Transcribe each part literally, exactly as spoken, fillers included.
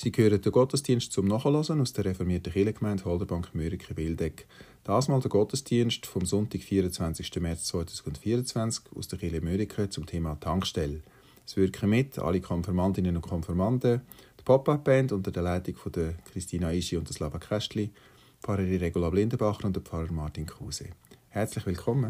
Sie hören den Gottesdienst zum Nachhören aus der reformierten Kirchengemeinde Holderbank-Mürike-Wildeck. Das mal der Gottesdienst vom Sonntag, vierundzwanzigsten März zweitausendvierundzwanzig aus der Kirche Mürike zum Thema Tankstelle. Es wirken mit alle Konfirmandinnen und Konfirmanden, die Pop-Up-Band unter der Leitung von der Christina Ischi und der Slava Kästli, Pfarrerin Regula Blindenbacher und der Pfarrer Martin Kruse. Herzlich willkommen.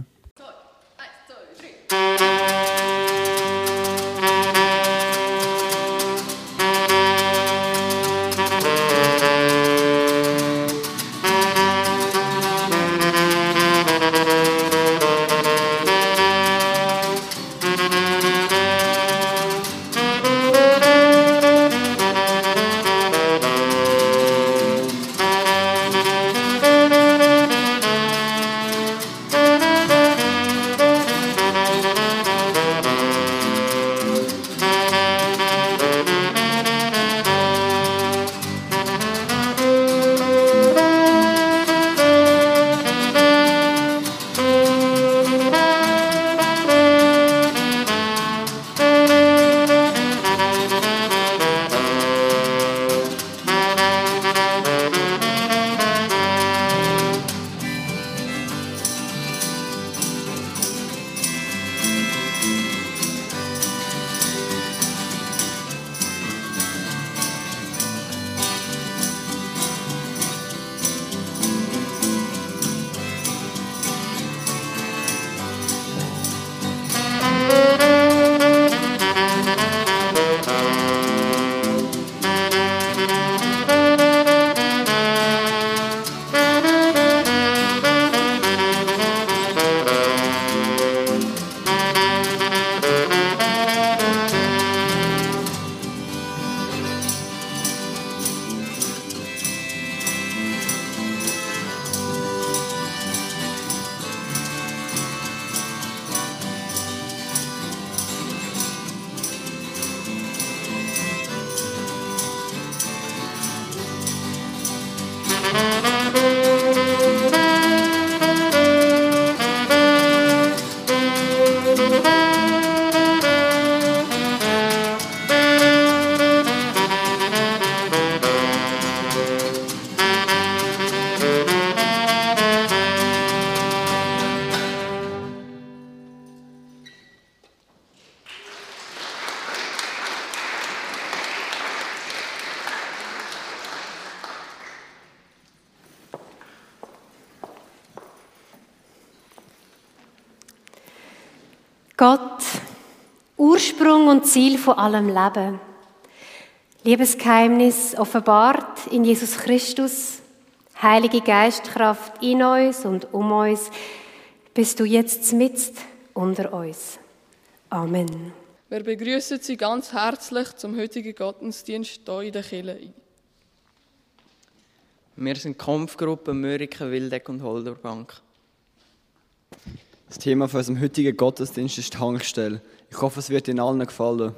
Gott, Ursprung und Ziel von allem Leben. Liebesgeheimnis offenbart in Jesus Christus, Heilige Geistkraft in uns und um uns, bist du jetzt mitten unter uns. Amen. Wir begrüßen Sie ganz herzlich zum heutigen Gottesdienst hier in der Kirche. Wir sind Kampfgruppe Mürike, Wildeck und Holderbank. Das Thema für unseren heutigen Gottesdienst ist Tankstelle. Ich hoffe, es wird Ihnen allen gefallen.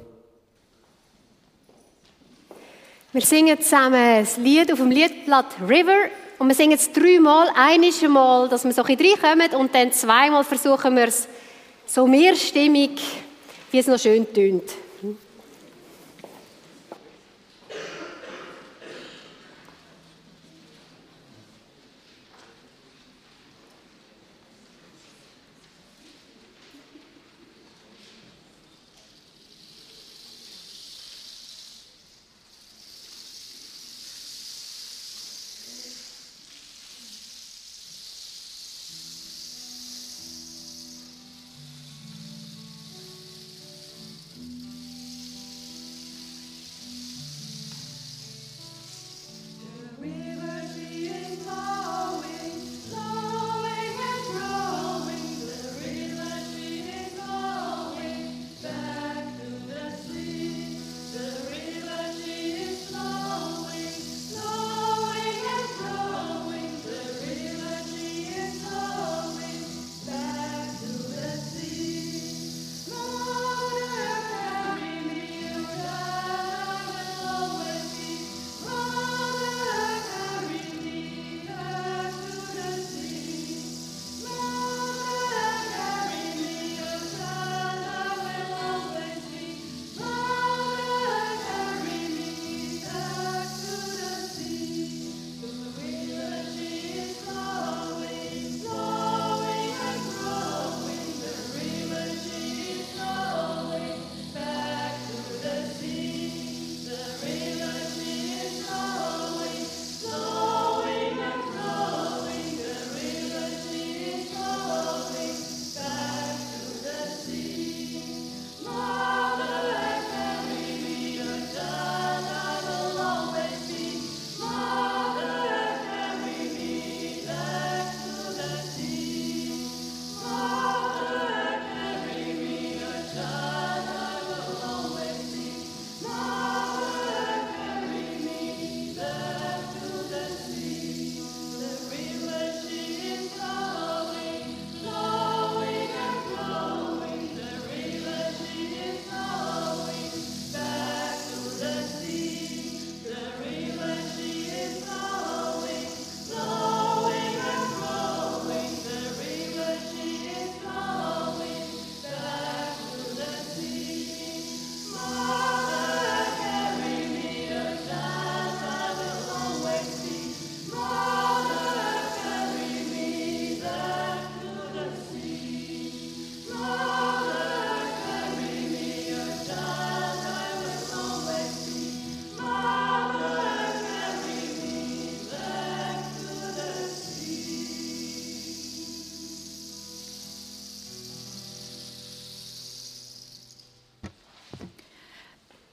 Wir singen zusammen das Lied auf dem Liedblatt River und wir singen es dreimal, einiges Mal, dass wir so ein bisschen reinkommen und dann zweimal versuchen wir es so mehrstimmig, wie es noch schön tönt.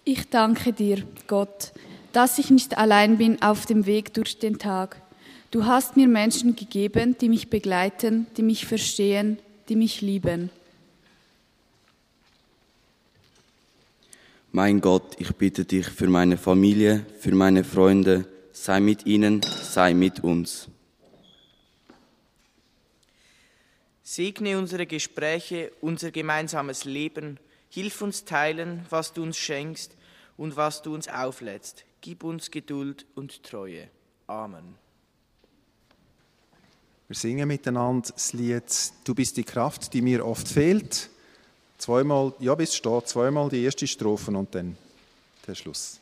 Ich danke dir, Gott, dass ich nicht allein bin auf dem Weg durch den Tag. Du hast mir Menschen gegeben, die mich begleiten, die mich verstehen, die mich lieben. Mein Gott, ich bitte dich für meine Familie, für meine Freunde, sei mit ihnen, sei mit uns. Segne unsere Gespräche, unser gemeinsames Leben. Hilf uns teilen, was du uns schenkst und was du uns auflädst. Gib uns Geduld und Treue. Amen. Wir singen miteinander das Lied «Du bist die Kraft, die mir oft fehlt». Zweimal, ja, bis es steht, zweimal die erste Strophe und dann der Schluss.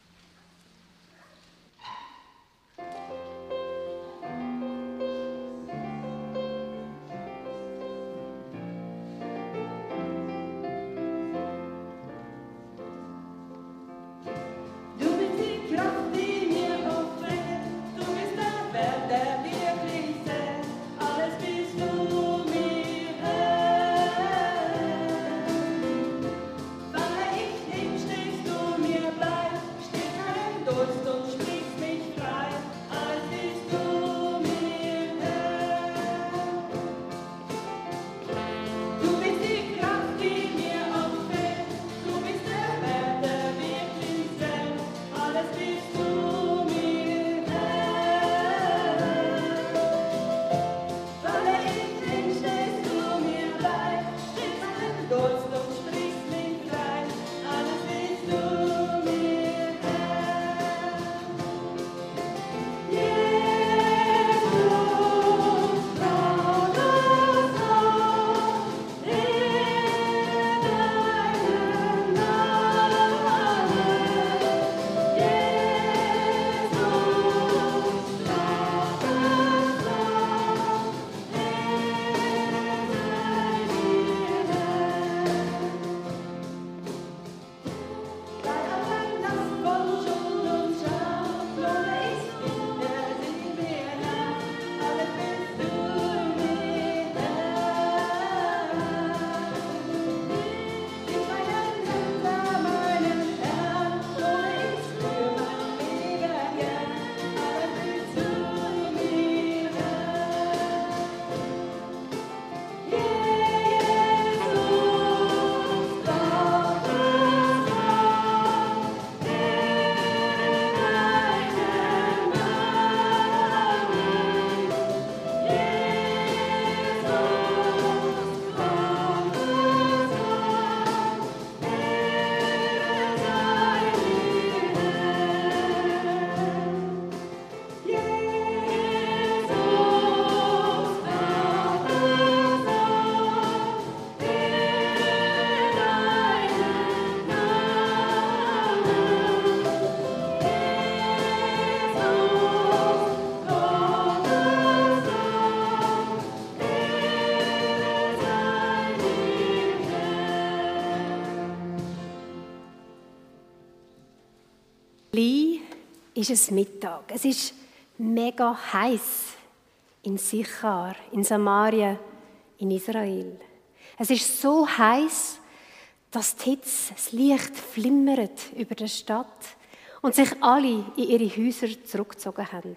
Ist es Mittag. Es ist mega heiß in Sichar, in Samaria, in Israel. Es ist so heiß, dass die Hitze, das Licht flimmert über der Stadt und sich alle in ihre Häuser zurückgezogen haben.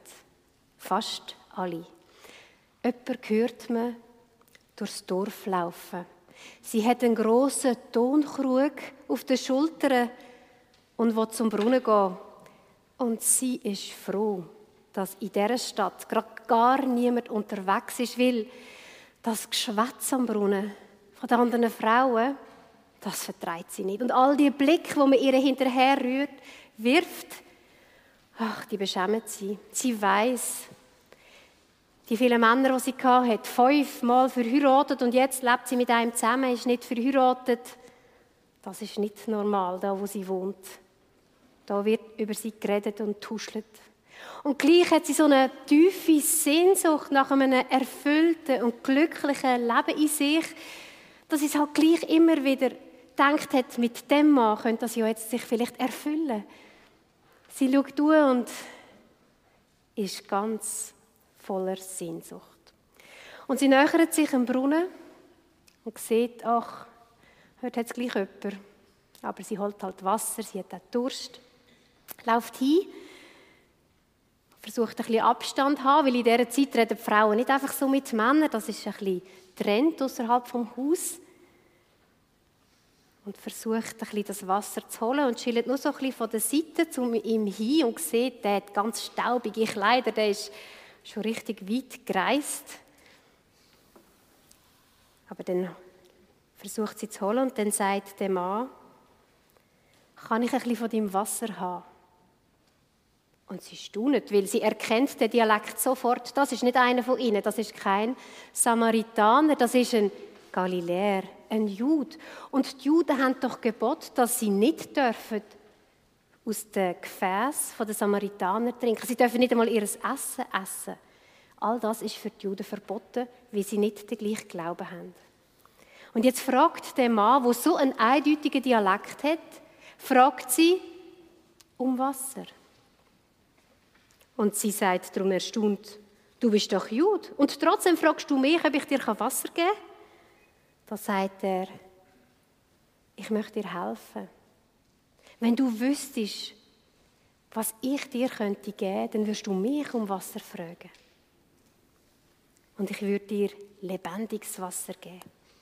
Fast alle. Jemand hört man durchs Dorf laufen. Sie hat einen grossen Tonkrug auf den Schultern und will zum Brunnen gehen. Und sie ist froh, dass in dieser Stadt gerade gar niemand unterwegs ist, weil das Geschwätz am Brunnen von den anderen Frauen, das vertreibt sie nicht. Und all die Blicke, die man ihr hinterher rührt, wirft, ach, die beschämen sie. Sie weiss, die vielen Männer, die sie hatte, fünfmal verheiratet und jetzt lebt sie mit einem zusammen, ist nicht verheiratet. Das ist nicht normal, da wo sie wohnt. Da wird über sie geredet und tuschelt. Und gleich hat sie so eine tiefe Sehnsucht nach einem erfüllten und glücklichen Leben in sich, dass sie es halt gleich immer wieder gedacht hat, mit dem Mann könnte das ja jetzt sich vielleicht erfüllen. Sie schaut durch und ist ganz voller Sehnsucht. Und sie nähert sich am Brunnen und sieht, ach, heute hat es gleich jemand. Aber sie holt halt Wasser, sie hat auch Durst. Läuft hin, versucht ein bisschen Abstand zu haben, weil in dieser Zeit reden die Frauen nicht einfach so mit Männern, das ist ein bisschen Trend außerhalb vom Haus. Und versucht ein bisschen das Wasser zu holen und chillt nur so ein bisschen von der Seite zu ihm hin und sieht, der hat ganz staubige Kleider, der ist schon richtig weit gereist. Aber dann versucht sie zu holen und dann sagt der Mann, kann ich ein bisschen von deinem Wasser haben? Und sie staunt, weil sie erkennt den Dialekt sofort. Das ist nicht einer von ihnen, das ist kein Samaritaner, das ist ein Galiläer, ein Jude. Und die Juden haben doch Gebot, dass sie nicht dürfen aus den Gefäßen der Samaritaner trinken. Sie dürfen nicht einmal ihr Essen essen. All das ist für die Juden verboten, weil sie nicht den gleichen Glauben haben. Und jetzt fragt der Mann, der so einen eindeutigen Dialekt hat, fragt sie um Wasser. Und sie sagt darum erstaunt, du bist doch Jude und trotzdem fragst du mich, ob ich dir Wasser geben kann? Da sagt er, ich möchte dir helfen. Wenn du wüsstest, was ich dir könnte geben, dann wirst du mich um Wasser fragen. Und ich würde dir lebendiges Wasser geben.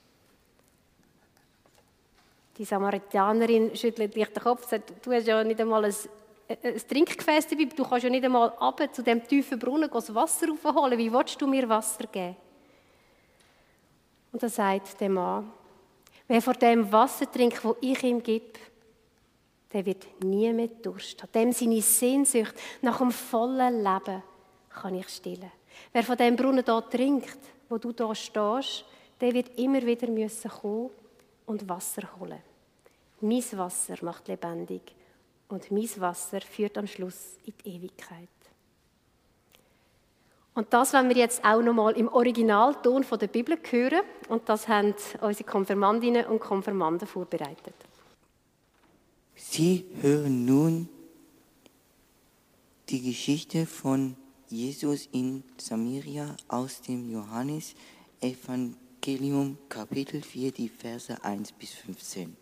Die Samaritanerin schüttelt leicht den Kopf und sagt, du hast ja nicht einmal ein, ein Trinkgefäß dabei, du kannst ja nicht einmal runter zu dem tiefen Brunnen das Wasser raufholen. Wie willst du mir Wasser geben? Und dann sagt der Mann, wer von dem Wasser trinkt, das ich ihm gebe, der wird nie mehr Durst haben. Dem seine Sehnsucht nach einem vollen Leben kann ich stillen. Wer von dem Brunnen hier trinkt, wo du hier stehst, der wird immer wieder müssen kommen und Wasser holen. Mein Wasser macht lebendig und mein Wasser führt am Schluss in die Ewigkeit. Und das wollen wir jetzt auch noch mal im Originalton von der Bibel hören. Und das haben unsere Konfirmandinnen und Konfirmanden vorbereitet. Sie hören nun die Geschichte von Jesus in Samaria aus dem Johannes-Evangelium, Kapitel vier, die Verse eins bis fünfzehn.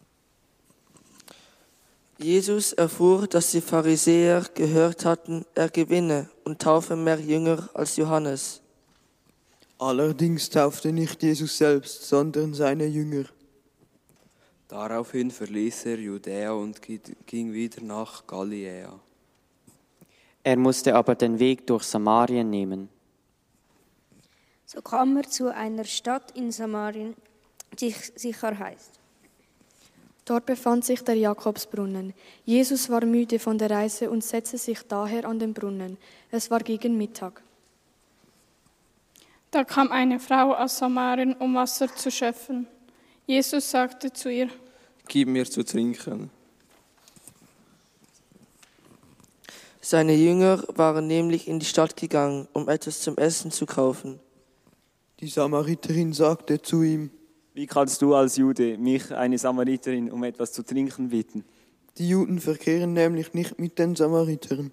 Jesus erfuhr, dass die Pharisäer gehört hatten, er gewinne und taufe mehr Jünger als Johannes. Allerdings taufte nicht Jesus selbst, sondern seine Jünger. Daraufhin verließ er Judäa und ging wieder nach Galiläa. Er musste aber den Weg durch Samarien nehmen. So kam er zu einer Stadt in Samarien, die Sichar heißt. Dort befand sich der Jakobsbrunnen. Jesus war müde von der Reise und setzte sich daher an den Brunnen. Es war gegen Mittag. Da kam eine Frau aus Samarien, um Wasser zu schöpfen. Jesus sagte zu ihr, Gib mir zu trinken. Seine Jünger waren nämlich in die Stadt gegangen, um etwas zum Essen zu kaufen. Die Samariterin sagte zu ihm, Wie kannst du als Jude mich, eine Samariterin, um etwas zu trinken bitten? Die Juden verkehren nämlich nicht mit den Samaritern.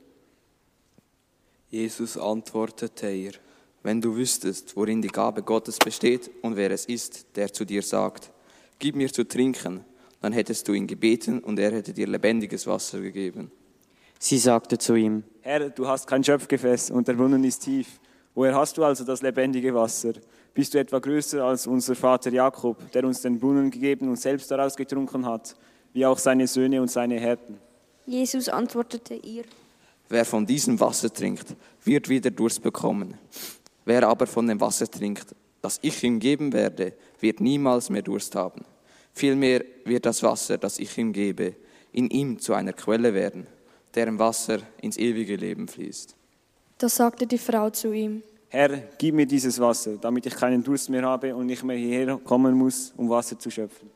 Jesus antwortete ihr, wenn du wüsstest, worin die Gabe Gottes besteht und wer es ist, der zu dir sagt, gib mir zu trinken, dann hättest du ihn gebeten und er hätte dir lebendiges Wasser gegeben. Sie sagte zu ihm, Herr, du hast kein Schöpfgefäß und der Brunnen ist tief. Woher hast du also das lebendige Wasser? Bist du etwa größer als unser Vater Jakob, der uns den Brunnen gegeben und selbst daraus getrunken hat, wie auch seine Söhne und seine Herden? Jesus antwortete ihr, Wer von diesem Wasser trinkt, wird wieder Durst bekommen. Wer aber von dem Wasser trinkt, das ich ihm geben werde, wird niemals mehr Durst haben. Vielmehr wird das Wasser, das ich ihm gebe, in ihm zu einer Quelle werden, deren Wasser ins ewige Leben fließt. Da sagte die Frau zu ihm, Herr, gib mir dieses Wasser, damit ich keinen Durst mehr habe und nicht mehr hierher kommen muss, um Wasser zu schöpfen.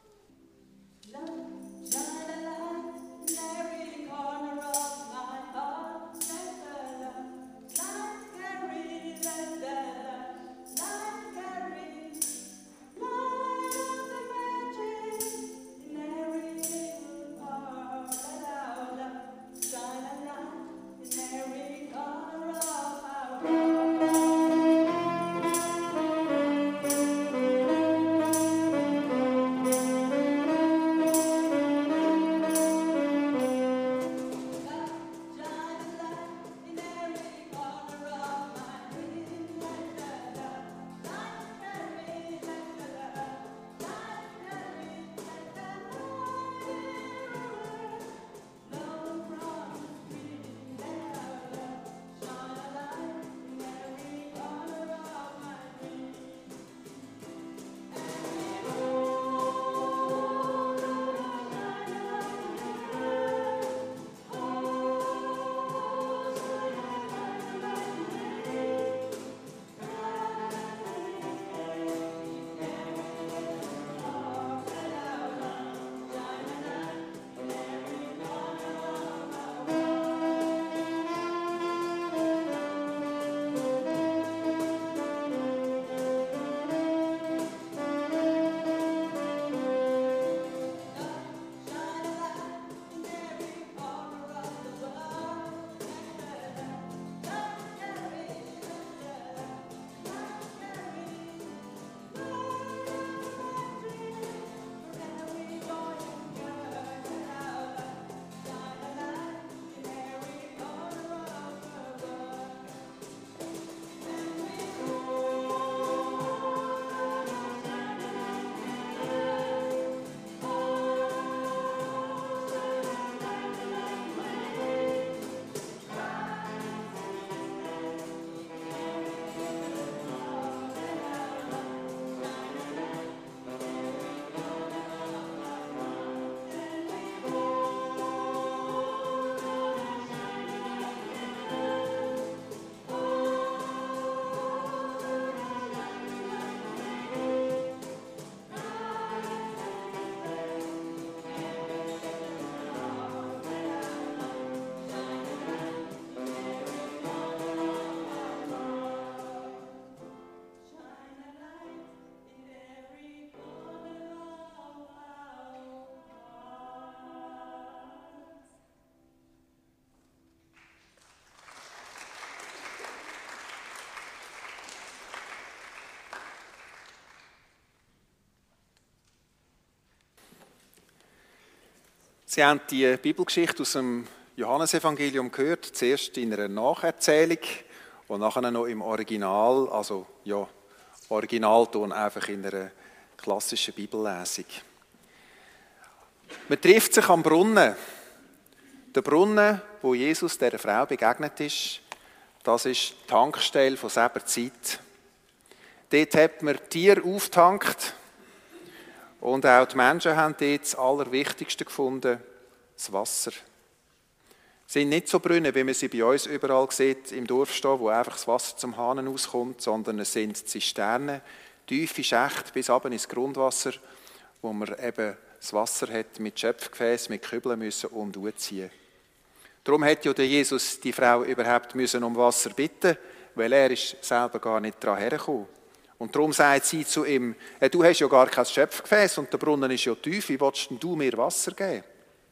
Sie haben die Bibelgeschichte aus dem Johannesevangelium gehört, zuerst in einer Nacherzählung und nachher noch im Original, also ja, Originalton einfach in einer klassischen Bibellesung. Man trifft sich am Brunnen. Der Brunnen, wo Jesus dieser Frau begegnet ist, das ist die Tankstelle von selber Zeit. Dort hat man Tiere aufgetankt und auch die Menschen haben dort das Allerwichtigste gefunden, das Wasser. Es sind nicht so Brunnen, wie man sie bei uns überall sieht, im Dorf stehen, wo einfach das Wasser zum Hahn auskommt, sondern es sind Zisternen, tiefe Schächte bis runter ins Grundwasser, wo man eben das Wasser hat mit Schöpfgefäß, mit Kübeln müssen und ziehen. Darum hätte ja der Jesus die Frau überhaupt müssen um Wasser bitten, weil er ist selber gar nicht daran hergekommen. Und darum sagt sie zu ihm, hey, du hast ja gar kein Schöpfgefäß und der Brunnen ist ja tief, wie willst denn du mir Wasser geben?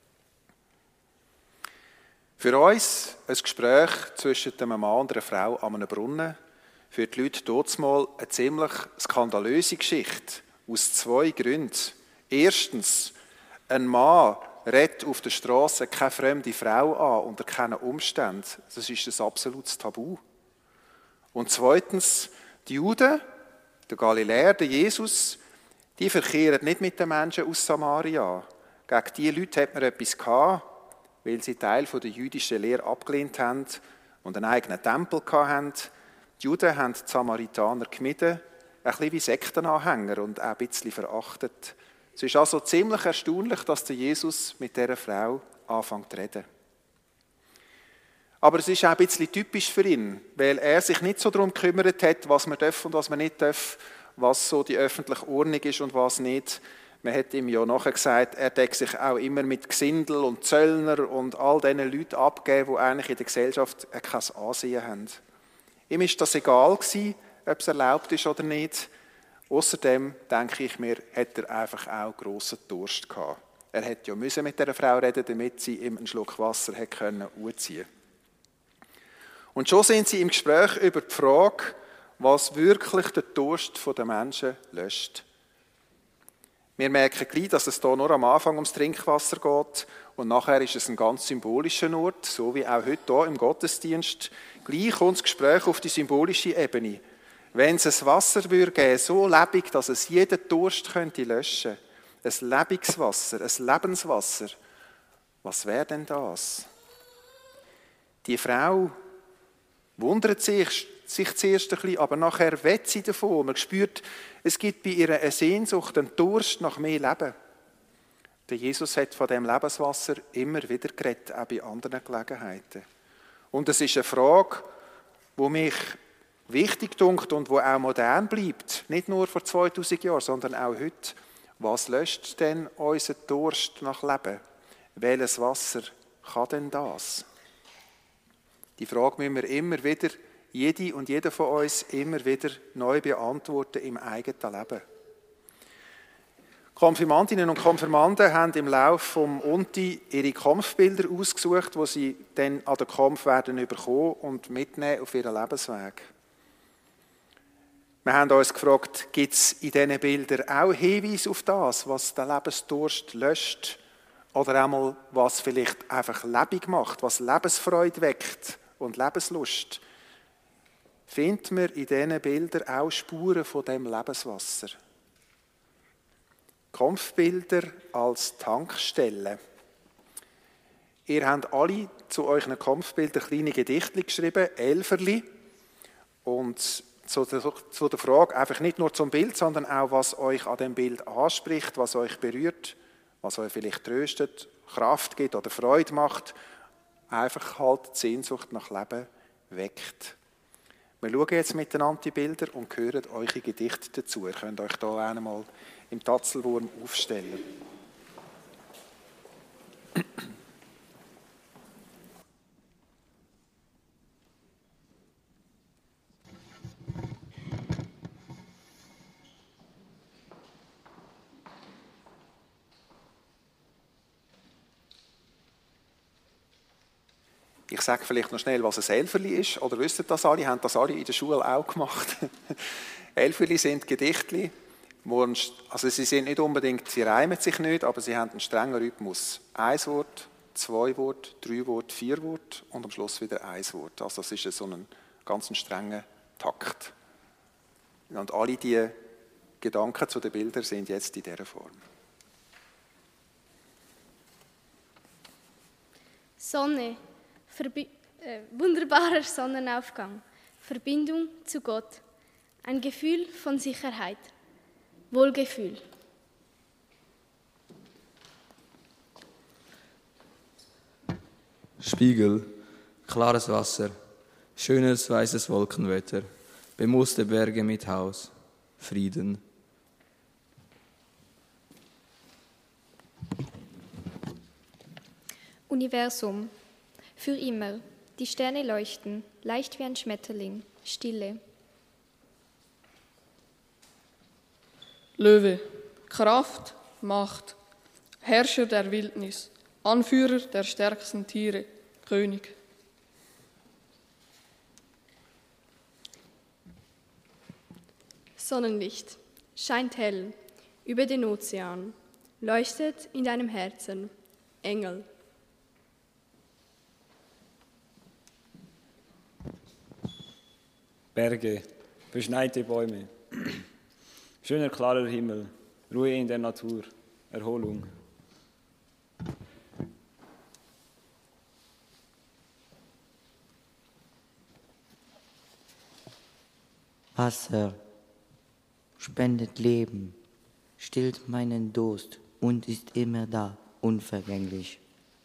Für uns ein Gespräch zwischen einem Mann und einer Frau an einem Brunnen, für die Leute dort mal eine ziemlich skandalöse Geschichte, aus zwei Gründen. Erstens, ein Mann redet auf der Straße keine fremde Frau an, unter keinen Umständen. Das ist ein absolutes Tabu. Und zweitens, die Juden, der Galiläer, der Jesus, die verkehren nicht mit den Menschen aus Samaria. Gegen diese Leute hat man etwas gehabt, weil sie Teil der jüdischen Lehre abgelehnt haben und einen eigenen Tempel hatten. Die Juden haben die Samaritaner gemieden, ein bisschen wie Sektenanhänger und auch ein bisschen verachtet. Es ist also ziemlich erstaunlich, dass der Jesus mit dieser Frau anfängt zu reden. Aber es ist auch ein bisschen typisch für ihn, weil er sich nicht so darum gekümmert hat, was man darf und was man nicht darf, was so die öffentliche Ordnung ist und was nicht. Man hat ihm ja nachher gesagt, er deckt sich auch immer mit Gesindel und Zöllner und all diesen Leuten abgeben, die eigentlich in der Gesellschaft kein Ansehen haben. Ihm war das egal gewesen, ob es erlaubt ist oder nicht. Außerdem, denke ich mir, hat er einfach auch grossen Durst gehabt. Er hätte ja müssen mit dieser Frau reden, damit sie ihm einen Schluck Wasser hätte können anziehen. Und schon sind sie im Gespräch über die Frage, was wirklich den Durst der Menschen löscht. Wir merken gleich, dass es hier nur am Anfang ums Trinkwasser geht und nachher ist es ein ganz symbolischer Ort, so wie auch heute hier im Gottesdienst. Gleich kommt das Gespräch auf die symbolische Ebene. Wenn es ein Wasser geben würde, so lebendig, dass es jeden Durst könnte löschen könnte, ein lebendiges Wasser, ein Lebenswasser, was wäre denn das? Die Frau wundert sich, sich zuerst ein bisschen, aber nachher wett sie davon. Man spürt, es gibt bei ihr eine Sehnsucht, einen Durst nach mehr Leben. Der Jesus hat von dem Lebenswasser immer wieder geredet, auch bei anderen Gelegenheiten. Und es ist eine Frage, die mich wichtig dünkt und die auch modern bleibt. Nicht nur vor zweitausend Jahren, sondern auch heute. Was löscht denn unseren Durst nach Leben? Welches Wasser kann denn das? Die Frage müssen wir immer wieder, jede und jeder von uns, immer wieder neu beantworten im eigenen Leben. Konfirmandinnen und Konfirmanden haben im Laufe des Unti ihre Kampfbilder ausgesucht, die sie dann an den Kampf werden bekommen und mitnehmen auf ihren Lebensweg. Wir haben uns gefragt, gibt es in diesen Bildern auch Hinweise auf das, was den Lebensdurst löscht? Oder einmal, was vielleicht einfach lebendig macht, was Lebensfreude weckt und Lebenslust? Finden wir in diesen Bildern auch Spuren von dem Lebenswasser? Kampfbilder als Tankstelle. Ihr habt alle zu euren Kampfbildern kleine Gedichte geschrieben, Elferli. Und zu der, zu der Frage, einfach nicht nur zum Bild, sondern auch, was euch an dem Bild anspricht, was euch berührt, was euch vielleicht tröstet, Kraft gibt oder Freude macht, einfach halt die Sehnsucht nach Leben weckt. Wir schauen jetzt miteinander die Bilder und hören eure Gedichte dazu. Ihr könnt euch hier einmal im Tatzelwurm aufstellen. Ich sage vielleicht noch schnell, was ein Elferli ist. Oder wisst ihr das alle? Haben das alle in der Schule auch gemacht? Elferli sind Gedichte, Also sie sind nicht unbedingt, sie reimen sich nicht, aber sie haben einen strengen Rhythmus. Ein Wort, zwei Worte, drei Worte, vier Worte und am Schluss wieder ein Wort. Also das ist so ein ganz strenger Takt. Und alle diese Gedanken zu den Bildern sind jetzt in dieser Form. Sonne, Verbi äh, wunderbarer Sonnenaufgang, Verbindung zu Gott, ein Gefühl von Sicherheit, Wohlgefühl. Spiegel, klares Wasser, schönes weißes Wolkenwetter, bemuste Berge mit Haus, Frieden. Universum, für immer, die Sterne leuchten, leicht wie ein Schmetterling, Stille. Löwe, Kraft, Macht, Herrscher der Wildnis, Anführer der stärksten Tiere, König. Sonnenlicht, scheint hell über den Ozean, leuchtet in deinem Herzen, Engel. Berge, beschneite Bäume, schöner klarer Himmel, Ruhe in der Natur, Erholung. Wasser spendet Leben, stillt meinen Durst und ist immer da, unvergänglich.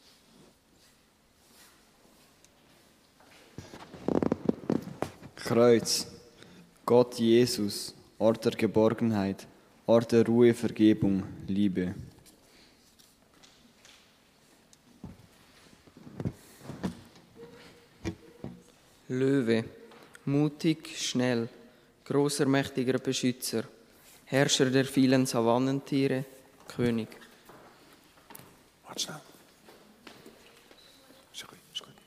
Kreuz, Gott Jesus, Ort der Geborgenheit, Ort der Ruhe, Vergebung, Liebe. Löwe, mutig, schnell, großer, mächtiger Beschützer, Herrscher der vielen Savannentiere, König. Warte schnell. Ist gut, ist gut.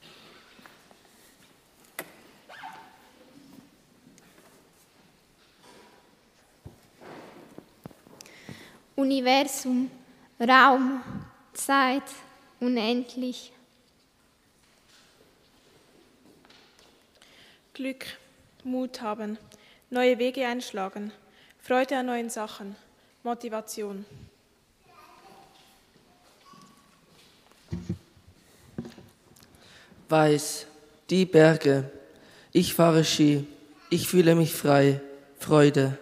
Universum, Raum, Zeit, unendlich. Glück, Mut haben, neue Wege einschlagen, Freude an neuen Sachen, Motivation. Weiß, die Berge, ich fahre Ski, ich fühle mich frei, Freude.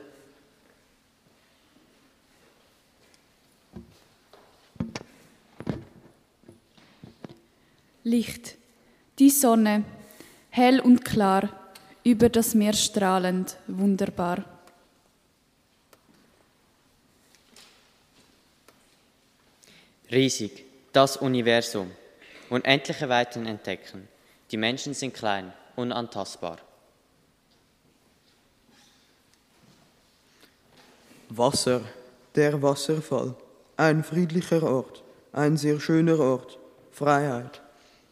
Licht, die Sonne, hell und klar, über das Meer strahlend, wunderbar. Riesig, das Universum, unendliche Weiten entdecken. Die Menschen sind klein, unantastbar. Wasser, der Wasserfall, ein friedlicher Ort, ein sehr schöner Ort, Freiheit.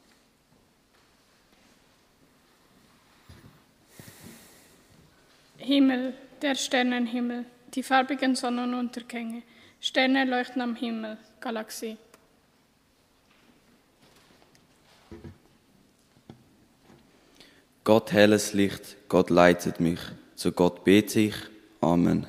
Himmel, der Sternenhimmel, die farbigen Sonnenuntergänge, Sterne leuchten am Himmel, Galaxie. Gott helles Licht, Gott leitet mich, zu Gott bete ich, Amen.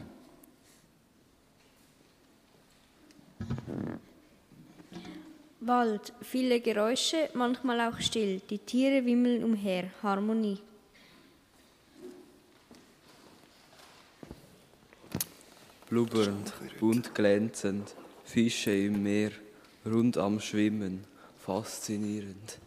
Wald, viele Geräusche, manchmal auch still, die Tiere wimmeln umher, Harmonie. Blubbernd, bunt glänzend, Fische im Meer, rund am Schwimmen, faszinierend.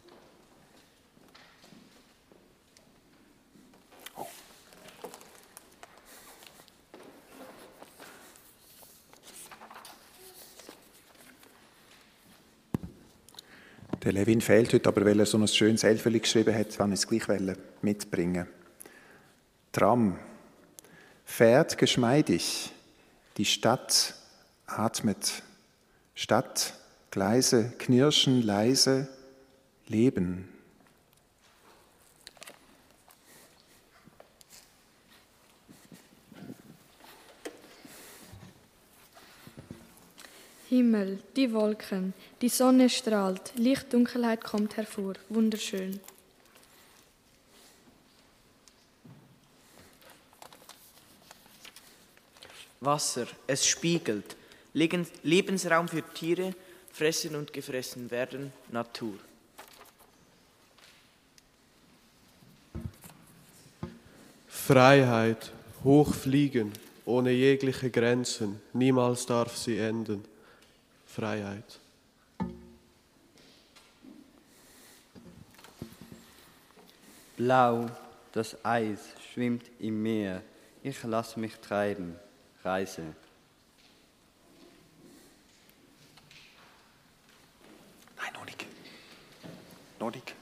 Der Levin fehlt heute, aber weil er so ein schönes Elferli geschrieben hat, kann ich es gleich mitbringen. Tram fährt geschmeidig, die Stadt atmet. Stadt, Gleise knirschen leise, Leben. Himmel, die Wolken, die Sonne strahlt, Licht, Dunkelheit kommt hervor. Wunderschön. Wasser, es spiegelt. Lebensraum für Tiere, fressen und gefressen werden, Natur. Freiheit, hochfliegen, ohne jegliche Grenzen, niemals darf sie enden. Freiheit. Blau, das Eis schwimmt im Meer, ich lass mich treiben, Reise. Nein, noch nicht. Noch nicht.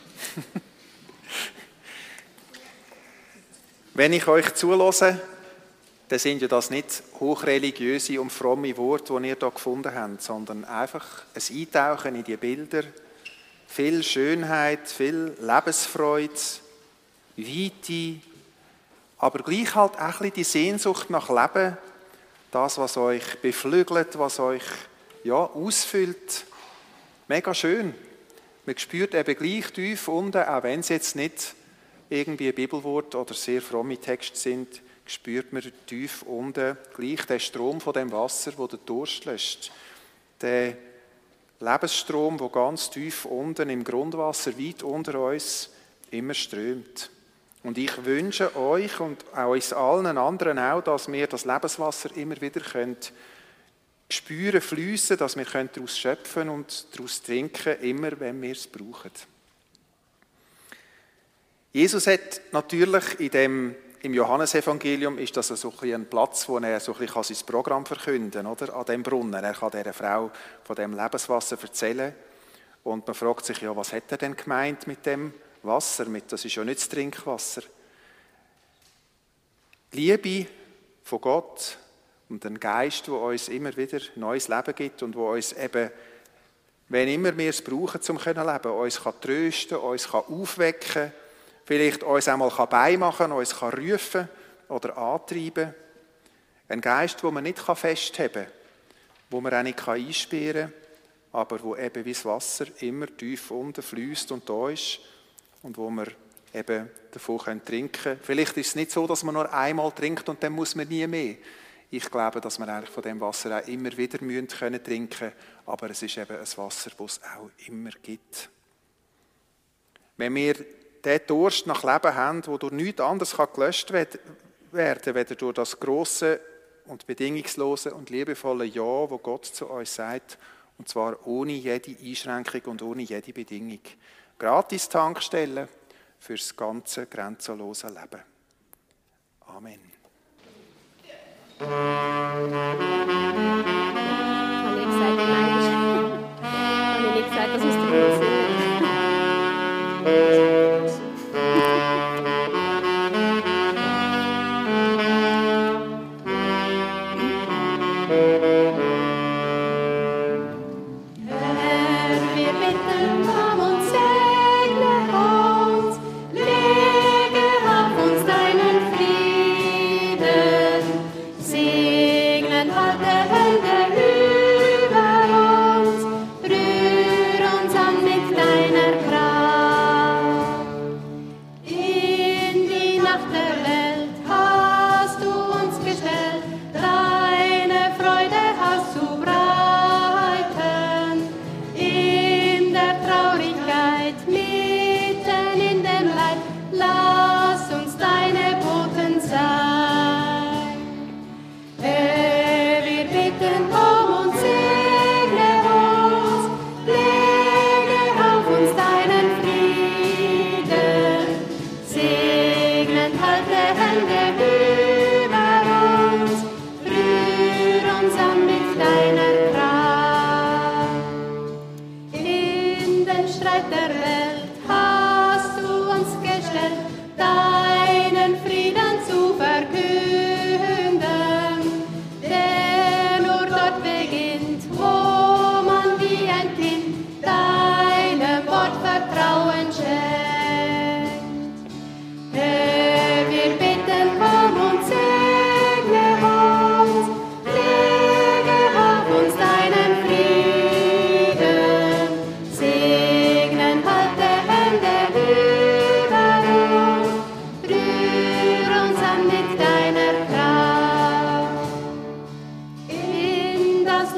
Wenn ich euch zulasse, dann sind ja das nicht hochreligiöse und fromme Worte, die ihr hier gefunden habt, sondern einfach ein Eintauchen in die Bilder, viel Schönheit, viel Lebensfreude, Weite, aber gleich halt auch ein bisschen die Sehnsucht nach Leben, das, was euch beflügelt, was euch ja, ausfüllt. Mega schön. Man spürt eben gleich tief unten, auch wenn es jetzt nicht irgendwie ein Bibelwort oder sehr fromme Texte sind, spürt man tief unten gleich den Strom von dem Wasser, wo der Durst löscht. Der Lebensstrom, der ganz tief unten im Grundwasser, weit unter uns, immer strömt. Und ich wünsche euch und auch uns allen anderen auch, dass wir das Lebenswasser immer wieder können spüren, fliessen, dass wir daraus schöpfen und daraus trinken, immer wenn wir es brauchen. Jesus hat natürlich in dem, im Johannesevangelium ist das so ein, ein Platz, wo er so ein bisschen sein Programm verkünden kann, oder? An dem Brunnen. Er kann dieser Frau von dem Lebenswasser erzählen. Und man fragt sich, ja, was hat er denn gemeint mit dem Wasser? Mit, das ist ja nicht das Trinkwasser. Die Liebe von Gott und ein Geist, der uns immer wieder neues Leben gibt und wo uns eben, wenn immer wir es brauchen, um zu leben, uns kann trösten, uns kann aufwecken, vielleicht uns einmal beimachen, uns kann rufen oder antreiben. Ein Geist, den man nicht festhalten kann, den man auch nicht einsperren kann, aber wo eben wie das Wasser immer tief unten fließt und da ist und wo wir eben davon trinken können. Vielleicht ist es nicht so, dass man nur einmal trinkt und dann muss man nie mehr. Ich glaube, dass wir eigentlich von dem Wasser auch immer wieder trinken können, aber es ist eben ein Wasser, das es auch immer gibt. Wenn wir den Durst nach Leben haben, wo durch nichts anderes gelöscht werden kann, weder durch das grosse und bedingungslose und liebevolle Ja, das Gott zu uns sagt, und zwar ohne jede Einschränkung und ohne jede Bedingung. Gratis Tankstellen für das ganze grenzenlose Leben. Amen. Habe ich gesagt, nein, habe ich nicht gesagt, das ist der Musik. Herr, wir bitten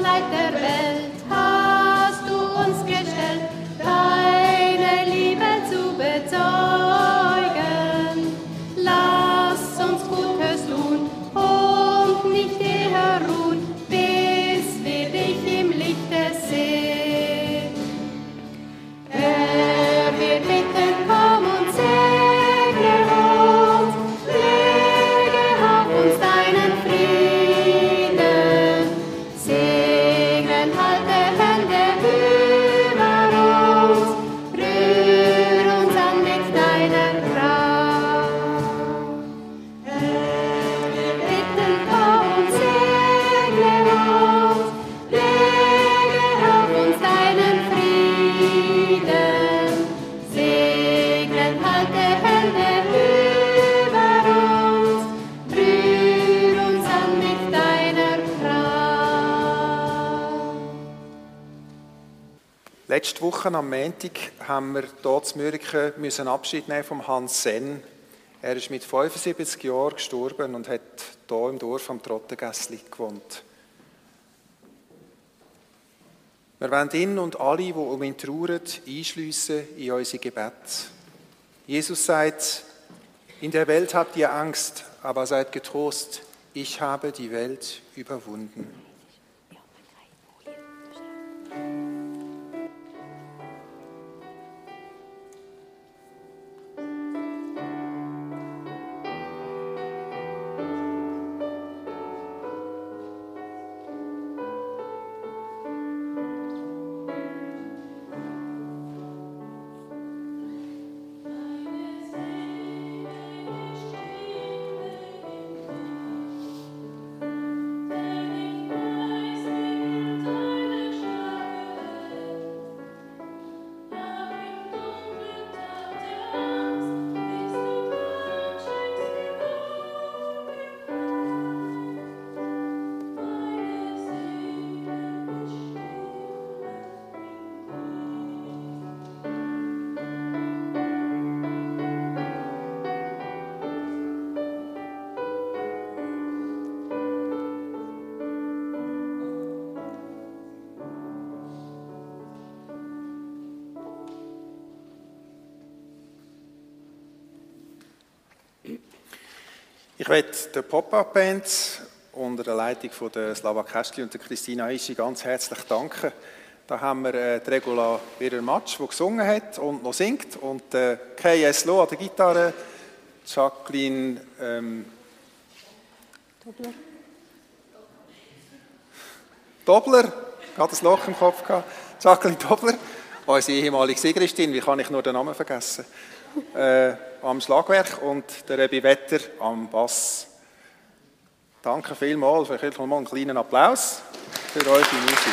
Leid der Welt hast du uns gestellt, deine Liebe zu bezeugen. Lass uns Gutes tun und nicht eher ruhen, bis wir dich im Lichte sehen. Herr, wir bitten, komm und segne uns, lege auf uns deinen Frieden, segnen halte Hände über uns, rühr uns an mit deiner Kraft. Herr, wir bitten, komm und segne uns, lege auf uns deinen Frieden, segnen halte Hände über uns, rühr uns an mit deiner Kraft. Letzte Woche am Montag haben wir hier in Mürike müssen Abschied nehmen von Hans Senn. Er ist mit fünfundsiebzig Jahren gestorben und hat hier im Dorf am Trottengässli gewohnt. Wir wollen ihn und alle, die um ihn trauern, einschliessen in unsere Gebete. Jesus sagt, in der Welt habt ihr Angst, aber seid getrost, ich habe die Welt überwunden. Ich möchte der Pop-Up-Band unter der Leitung von der Slava Kästli und der Christina Ischi ganz herzlich danken. Da haben wir äh, die Regula Wirer-Matsch, die gesungen hat und noch singt, und äh, K S Lo an der Gitarre, Jacqueline ähm, Dobler. Dobler, gerade ein Loch im Kopf gehabt. Jacqueline Dobler, unsere ehemalige Sigristin, wie kann ich nur den Namen vergessen? Äh, am Schlagwerk und der Rebi Wetter am Bass. Danke vielmals, vielleicht mal einen kleinen Applaus für eure Musik.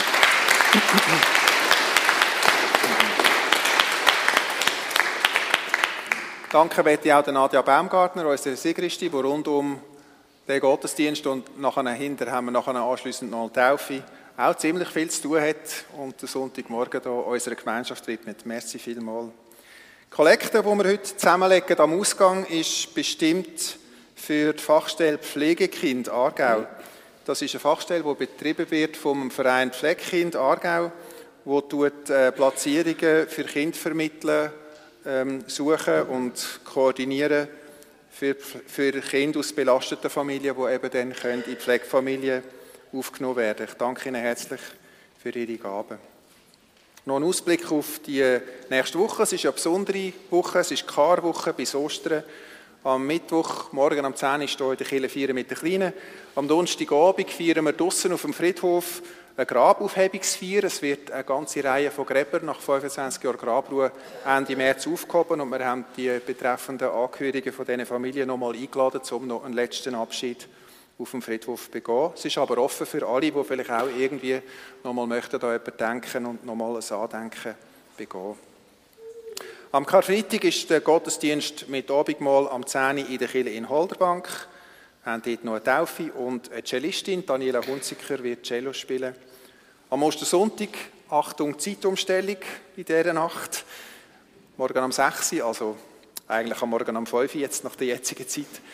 Danke möchte ich auch der Nadja Baumgartner, unserer Sigristin, die rund um den Gottesdienst und nachher hinter haben wir nachher anschliessend noch eine Taufe auch ziemlich viel zu tun hat und den Sonntagmorgen hier unserer Gemeinschaft widmet. Merci vielmals. Die Kollekte, die wir heute zusammenlegen am Ausgang, ist bestimmt für die Fachstelle Pflegekind Aargau. Das ist eine Fachstelle, die betrieben wird vom Verein Pflegekind Aargau, wo tut äh, Platzierungen für Kinder vermitteln, ähm, suchen und koordinieren für, für Kinder aus belasteten Familien, die eben dann können in Pflegefamilien aufgenommen werden. Ich danke Ihnen herzlich für Ihre Gaben. Noch ein Ausblick auf die nächste Woche. Es ist eine besondere Woche, es ist die Karwoche bis Ostern. Am Mittwoch, morgen am zehn Uhr stehe in der Kirche feiern mit den Kleinen. Am Donnerstagabend feiern wir draussen auf dem Friedhof eine Grabaufhebungsfeier. Es wird eine ganze Reihe von Gräbern nach fünfundzwanzig Jahren Grabruhe Ende März aufgehoben und wir haben die betreffenden Angehörigen von diesen Familien noch einmal eingeladen, um noch einen letzten Abschied auf dem Friedhof zu begehen. Es ist aber offen für alle, die vielleicht auch irgendwie noch mal möchten, da jemand denken und noch mal ein Andenken begehen. Am Karfreitag ist der Gottesdienst mit Abendmahl am zehn Uhr in der Kirche in Holderbank. Wir haben dort noch eine Taufe und eine Cellistin, Daniela Hunziker, wird Cello spielen. Am Ostersonntag, Achtung, Zeitumstellung in dieser Nacht. Morgen am sechs Uhr, also eigentlich am Morgen am fünf Uhr, jetzt nach der jetzigen Zeit,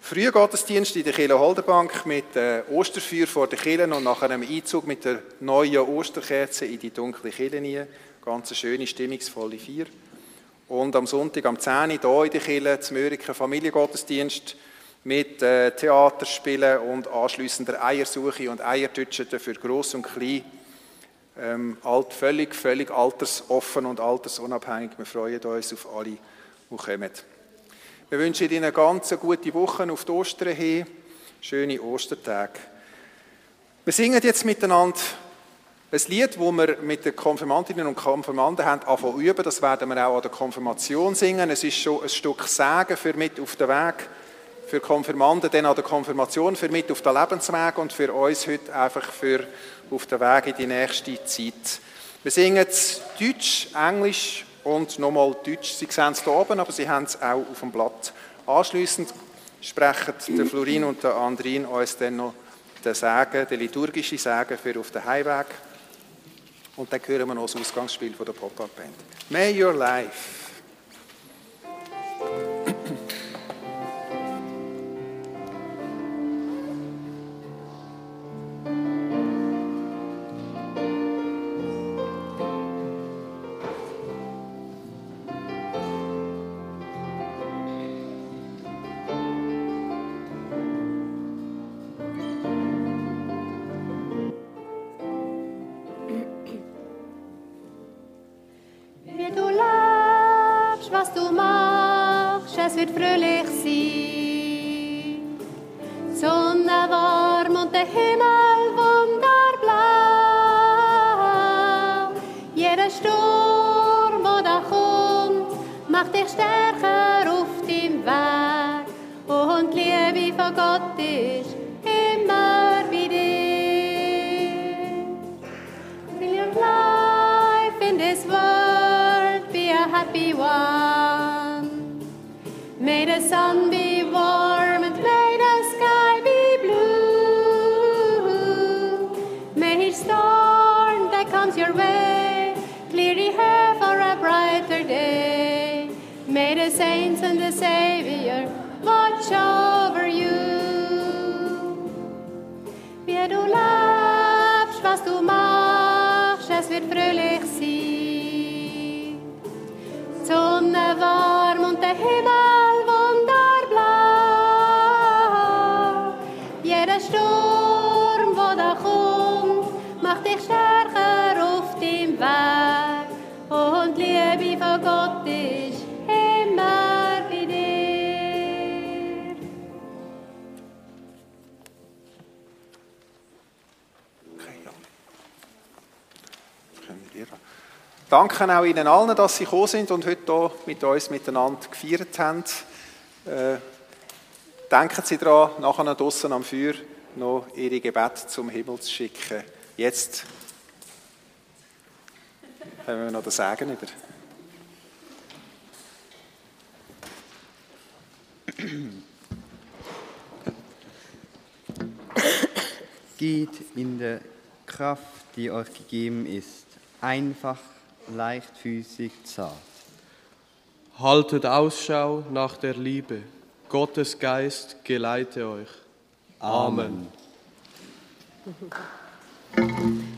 Früher Gottesdienst in der Kirche Holderbank mit äh, Osterfeuer vor der Kirche und nach einem Einzug mit der neuen Osterkerze in die dunkle Kirche rein. Ganz eine schöne, stimmungsvolle Feier. Und am Sonntag, am zehn Uhr, hier in der Kirche, zum Mörike Familiengottesdienst mit äh, Theaterspielen und anschliessender Eiersuche und Eiertütschen für Gross und Klein. Ähm, alt, völlig, völlig altersoffen und altersunabhängig. Wir freuen uns auf alle, die kommen. Wir wünschen Ihnen eine ganz gute Woche auf die Ostern hin. Schöne Ostertage. Wir singen jetzt miteinander ein Lied, das wir mit den Konfirmandinnen und Konfirmanden haben angefangen zu üben. Das werden wir auch an der Konfirmation singen. Es ist schon ein Stück Segen für mit auf den Weg. Für Konfirmanden dann an der Konfirmation, für mit auf den Lebensweg und für uns heute einfach für auf den Weg in die nächste Zeit. Wir singen jetzt Deutsch, Englisch und nochmal Deutsch. Sie sehen es hier oben, aber Sie haben es auch auf dem Blatt. Anschliessend sprechen der Florin und der Andrin uns dann noch den Segen, den liturgischen Segen für auf den Heimweg. Und dann hören wir noch das Ausgangsspiel von der Pop-Up-Band. May your life. Wird fröhlich sein. Sonne warm und der Himmel wunderblau. Jeder Sturm, der da kommt, macht dich stärker auf deinem Weg. Und die Liebe von Gott ist immer bei dir. Brilliant life in this world, be a happy one. May the sun be warm and may the sky be blue. May each storm that comes your way clear the air for a brighter day. May the saints and the Savior watch over you. Wie du lebst, was du machst, es wird fröhlich sein. Sonne warm und der Himmel Sturm, wo da kommt, macht dich stärker auf deinem Weg. Und die Liebe von Gott ist immer bei dir. Danke auch Ihnen allen, dass Sie gekommen sind und heute hier mit uns miteinander gefeiert haben. Äh, Denken Sie daran, nachher draussen am Feuer noch Ihre Gebete zum Himmel zu schicken. Jetzt haben wir noch den Segen über. Geht in der Kraft, die euch gegeben ist, einfach, leichtfüßig, zart. Haltet Ausschau nach der Liebe. Gottes Geist geleite euch. Amen. Amen.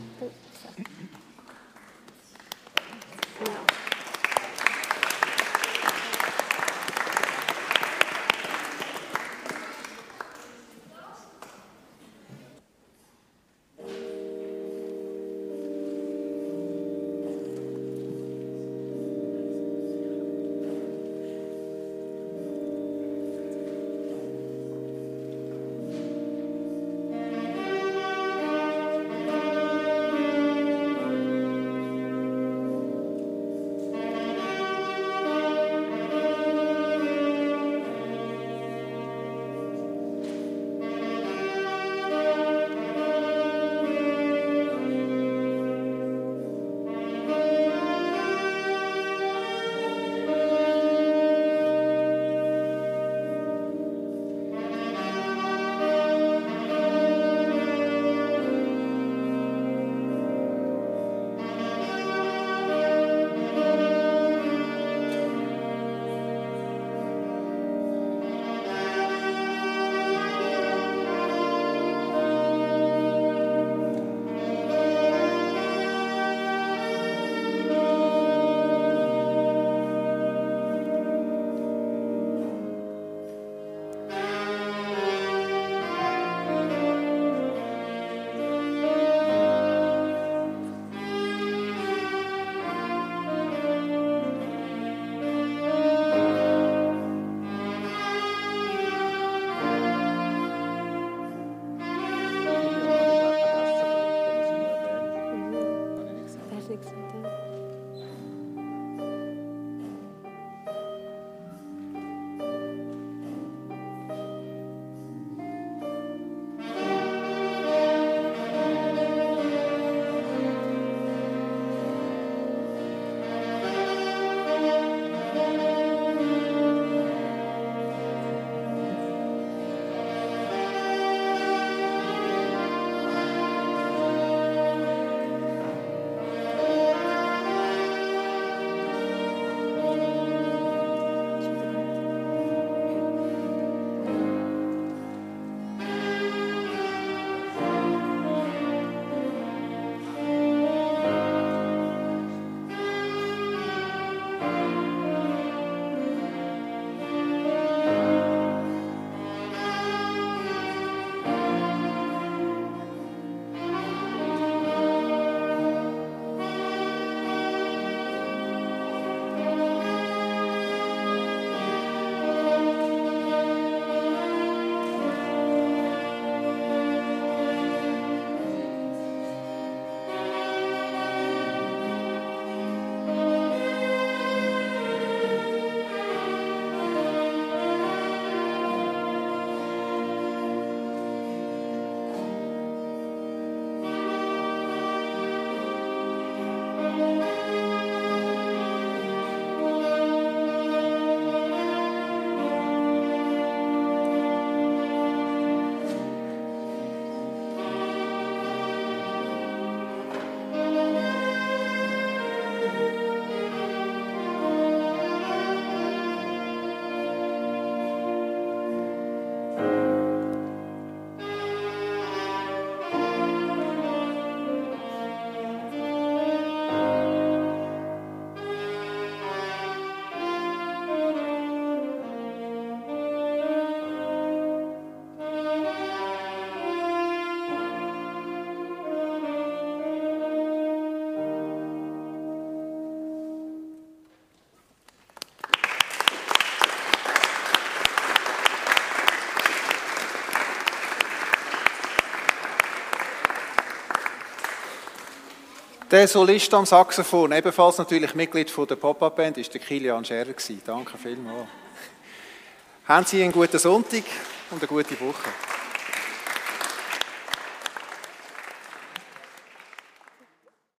Der Solist am Saxophon, ebenfalls natürlich Mitglied von der Pop-Up-Band, war der Kilian Scherer. Danke vielmals. Haben Sie einen guten Sonntag und eine gute Woche.